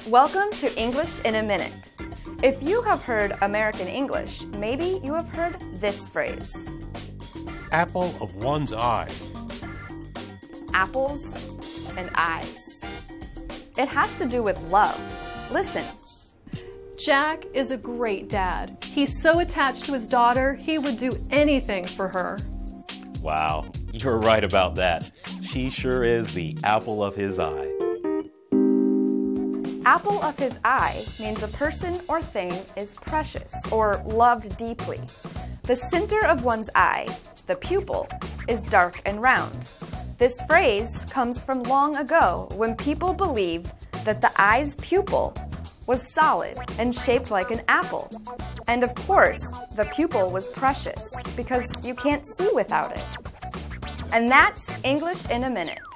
Welcome to English in a Minute. If you have heard American English, maybe you have heard this phrase. Apple of one's eye. Apples and eyes. It has to do with love. Listen. Jack is a great dad. He's so attached to his daughter, he would do anything for her. Wow, you're right about that. She sure is the apple of his eye. Apple of his eye means a person or thing is precious or loved deeply. The center of one's eye, the pupil, is dark and round. This phrase comes from long ago when people believed that the eye's pupil was solid and shaped like an apple. And of course, the pupil was precious because you can't see without it. And that's English in a Minute.